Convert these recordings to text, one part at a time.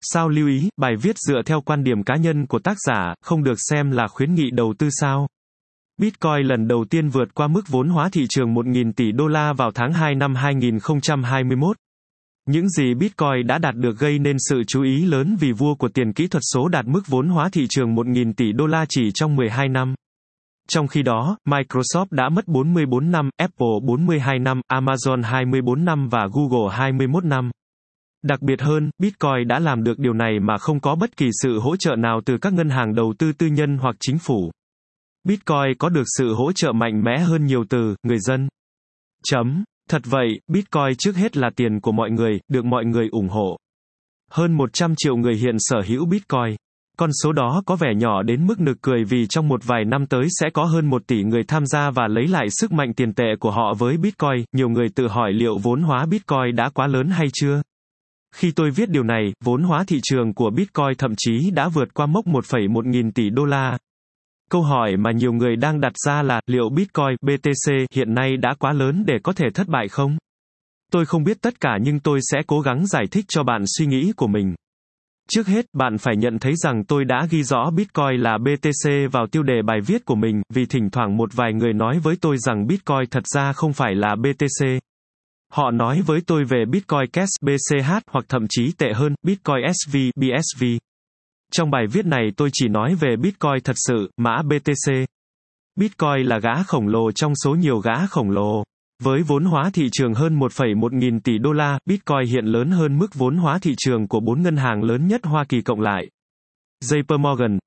Sao lưu ý, bài viết dựa theo quan điểm cá nhân của tác giả, không được xem là khuyến nghị đầu tư sao. Bitcoin lần đầu tiên vượt qua mức vốn hóa thị trường 1.000 tỷ đô la vào tháng 2 năm 2021. Những gì Bitcoin đã đạt được gây nên sự chú ý lớn vì vua của tiền kỹ thuật số đạt mức vốn hóa thị trường 1.000 tỷ đô la chỉ trong 12 năm. Trong khi đó, Microsoft đã mất 44 năm, Apple 42 năm, Amazon 24 năm và Google 21 năm. Đặc biệt hơn, Bitcoin đã làm được điều này mà không có bất kỳ sự hỗ trợ nào từ các ngân hàng đầu tư tư nhân hoặc chính phủ. Bitcoin có được sự hỗ trợ mạnh mẽ hơn nhiều từ người dân. Thật vậy, Bitcoin trước hết là tiền của mọi người, được mọi người ủng hộ. Hơn 100 triệu người hiện sở hữu Bitcoin. Con số đó có vẻ nhỏ đến mức nực cười vì trong một vài năm tới sẽ có hơn 1 tỷ người tham gia và lấy lại sức mạnh tiền tệ của họ với Bitcoin. Nhiều người tự hỏi liệu vốn hóa Bitcoin đã quá lớn hay chưa? Khi tôi viết điều này, vốn hóa thị trường của Bitcoin thậm chí đã vượt qua mốc 1,1 nghìn tỷ đô la. Câu hỏi mà nhiều người đang đặt ra là, liệu Bitcoin, BTC, hiện nay đã quá lớn để có thể thất bại không? Tôi không biết tất cả nhưng tôi sẽ cố gắng giải thích cho bạn suy nghĩ của mình. Trước hết, bạn phải nhận thấy rằng tôi đã ghi rõ Bitcoin là BTC vào tiêu đề bài viết của mình, vì thỉnh thoảng một vài người nói với tôi rằng Bitcoin thật ra không phải là BTC. Họ nói với tôi về Bitcoin Cash, BCH, hoặc thậm chí tệ hơn, Bitcoin SV, BSV. Trong bài viết này tôi chỉ nói về Bitcoin thật sự, mã BTC. Bitcoin là gã khổng lồ trong số nhiều gã khổng lồ. Với vốn hóa thị trường hơn 1,1 nghìn tỷ đô la, Bitcoin hiện lớn hơn mức vốn hóa thị trường của 4 ngân hàng lớn nhất Hoa Kỳ cộng lại. JP Morgan,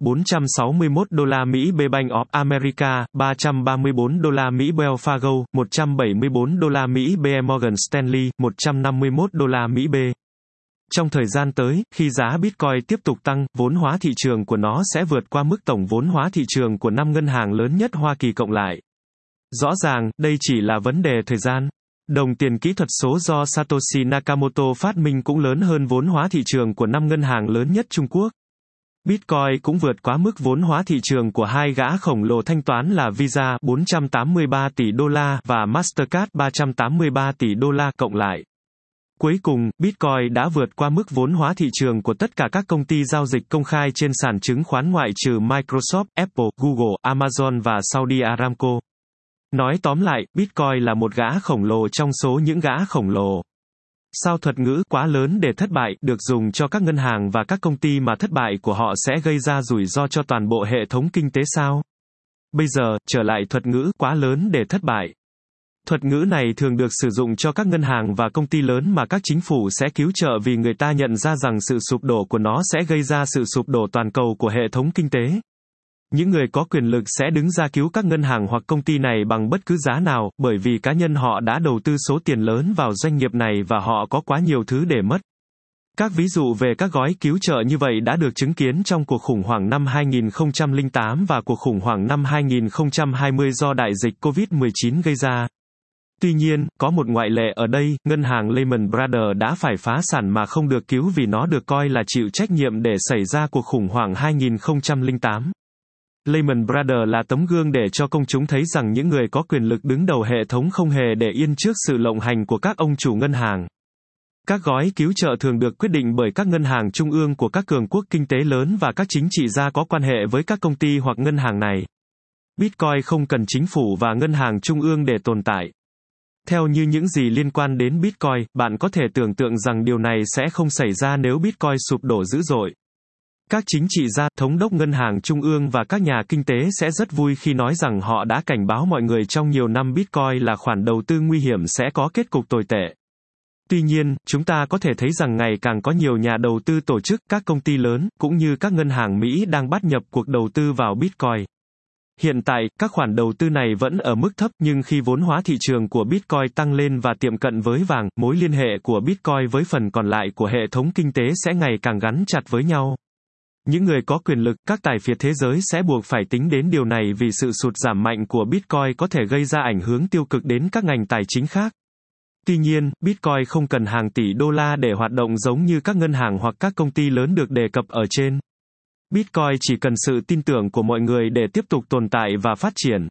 461 đô la Mỹ, B Bank of America, 334 đô la Mỹ, Wells Fargo, 174 đô la Mỹ, BE Morgan Stanley, 151 đô la Mỹ B. Trong thời gian tới, khi giá Bitcoin tiếp tục tăng, vốn hóa thị trường của nó sẽ vượt qua mức tổng vốn hóa thị trường của 5 ngân hàng lớn nhất Hoa Kỳ cộng lại. Rõ ràng, đây chỉ là vấn đề thời gian. Đồng tiền kỹ thuật số do Satoshi Nakamoto phát minh cũng lớn hơn vốn hóa thị trường của 5 ngân hàng lớn nhất Trung Quốc. Bitcoin cũng vượt quá mức vốn hóa thị trường của hai gã khổng lồ thanh toán là Visa 483 tỷ đô la và Mastercard 383 tỷ đô la cộng lại. Cuối cùng, Bitcoin đã vượt qua mức vốn hóa thị trường của tất cả các công ty giao dịch công khai trên sàn chứng khoán ngoại trừ Microsoft, Apple, Google, Amazon và Saudi Aramco. Nói tóm lại, Bitcoin là một gã khổng lồ trong số những gã khổng lồ. Sao thuật ngữ quá lớn để thất bại được dùng cho các ngân hàng và các công ty mà thất bại của họ sẽ gây ra rủi ro cho toàn bộ hệ thống kinh tế sao? Bây giờ, trở lại thuật ngữ quá lớn để thất bại. Thuật ngữ này thường được sử dụng cho các ngân hàng và công ty lớn mà các chính phủ sẽ cứu trợ vì người ta nhận ra rằng sự sụp đổ của nó sẽ gây ra sự sụp đổ toàn cầu của hệ thống kinh tế. Những người có quyền lực sẽ đứng ra cứu các ngân hàng hoặc công ty này bằng bất cứ giá nào, bởi vì cá nhân họ đã đầu tư số tiền lớn vào doanh nghiệp này và họ có quá nhiều thứ để mất. Các ví dụ về các gói cứu trợ như vậy đã được chứng kiến trong cuộc khủng hoảng năm 2008 và cuộc khủng hoảng năm 2020 do đại dịch COVID-19 gây ra. Tuy nhiên, có một ngoại lệ ở đây, ngân hàng Lehman Brothers đã phải phá sản mà không được cứu vì nó được coi là chịu trách nhiệm để xảy ra cuộc khủng hoảng 2008. Lehman Brothers là tấm gương để cho công chúng thấy rằng những người có quyền lực đứng đầu hệ thống không hề để yên trước sự lộng hành của các ông chủ ngân hàng. Các gói cứu trợ thường được quyết định bởi các ngân hàng trung ương của các cường quốc kinh tế lớn và các chính trị gia có quan hệ với các công ty hoặc ngân hàng này. Bitcoin không cần chính phủ và ngân hàng trung ương để tồn tại. Theo như những gì liên quan đến Bitcoin, bạn có thể tưởng tượng rằng điều này sẽ không xảy ra nếu Bitcoin sụp đổ dữ dội. Các chính trị gia, thống đốc ngân hàng trung ương và các nhà kinh tế sẽ rất vui khi nói rằng họ đã cảnh báo mọi người trong nhiều năm Bitcoin là khoản đầu tư nguy hiểm sẽ có kết cục tồi tệ. Tuy nhiên, chúng ta có thể thấy rằng ngày càng có nhiều nhà đầu tư tổ chức, các công ty lớn, cũng như các ngân hàng Mỹ đang bắt nhập cuộc đầu tư vào Bitcoin. Hiện tại, các khoản đầu tư này vẫn ở mức thấp nhưng khi vốn hóa thị trường của Bitcoin tăng lên và tiệm cận với vàng, mối liên hệ của Bitcoin với phần còn lại của hệ thống kinh tế sẽ ngày càng gắn chặt với nhau. Những người có quyền lực, các tài phiệt thế giới sẽ buộc phải tính đến điều này vì sự sụt giảm mạnh của Bitcoin có thể gây ra ảnh hưởng tiêu cực đến các ngành tài chính khác. Tuy nhiên, Bitcoin không cần hàng tỷ đô la để hoạt động giống như các ngân hàng hoặc các công ty lớn được đề cập ở trên. Bitcoin chỉ cần sự tin tưởng của mọi người để tiếp tục tồn tại và phát triển.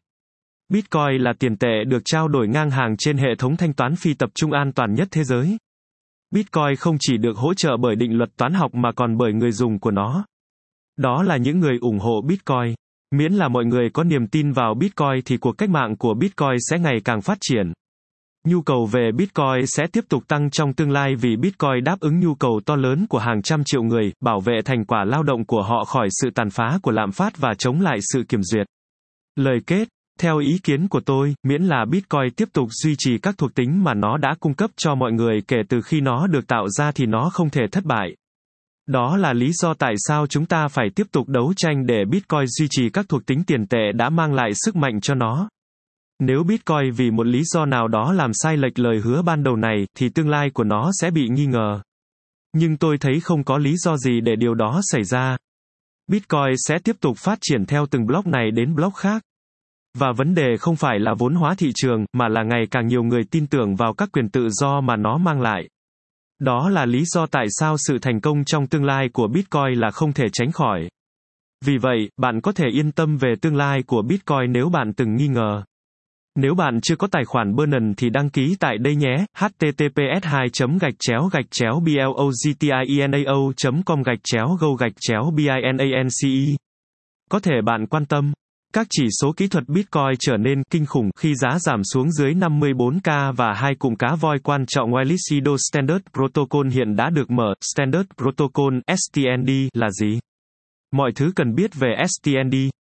Bitcoin là tiền tệ được trao đổi ngang hàng trên hệ thống thanh toán phi tập trung an toàn nhất thế giới. Bitcoin không chỉ được hỗ trợ bởi định luật toán học mà còn bởi người dùng của nó. Đó là những người ủng hộ Bitcoin. Miễn là mọi người có niềm tin vào Bitcoin thì cuộc cách mạng của Bitcoin sẽ ngày càng phát triển. Nhu cầu về Bitcoin sẽ tiếp tục tăng trong tương lai vì Bitcoin đáp ứng nhu cầu to lớn của hàng trăm triệu người, bảo vệ thành quả lao động của họ khỏi sự tàn phá của lạm phát và chống lại sự kiểm duyệt. Lời kết, theo ý kiến của tôi, miễn là Bitcoin tiếp tục duy trì các thuộc tính mà nó đã cung cấp cho mọi người kể từ khi nó được tạo ra thì nó không thể thất bại. Đó là lý do tại sao chúng ta phải tiếp tục đấu tranh để Bitcoin duy trì các thuộc tính tiền tệ đã mang lại sức mạnh cho nó. Nếu Bitcoin vì một lý do nào đó làm sai lệch lời hứa ban đầu này, thì tương lai của nó sẽ bị nghi ngờ. Nhưng tôi thấy không có lý do gì để điều đó xảy ra. Bitcoin sẽ tiếp tục phát triển theo từng block này đến block khác. Và vấn đề không phải là vốn hóa thị trường, mà là ngày càng nhiều người tin tưởng vào các quyền tự do mà nó mang lại. Đó là lý do tại sao sự thành công trong tương lai của Bitcoin là không thể tránh khỏi. Vì vậy, bạn có thể yên tâm về tương lai của Bitcoin nếu bạn từng nghi ngờ. Nếu bạn chưa có tài khoản Binance thì đăng ký tại đây nhé. https://blogztianao.com/go-binance. Có thể bạn quan tâm. Các chỉ số kỹ thuật Bitcoin trở nên kinh khủng khi giá giảm xuống dưới 54k và hai cụm cá voi quan trọng Wilissido Standard Protocol hiện đã được mở. Standard Protocol (STND) là gì? Mọi thứ cần biết về STND.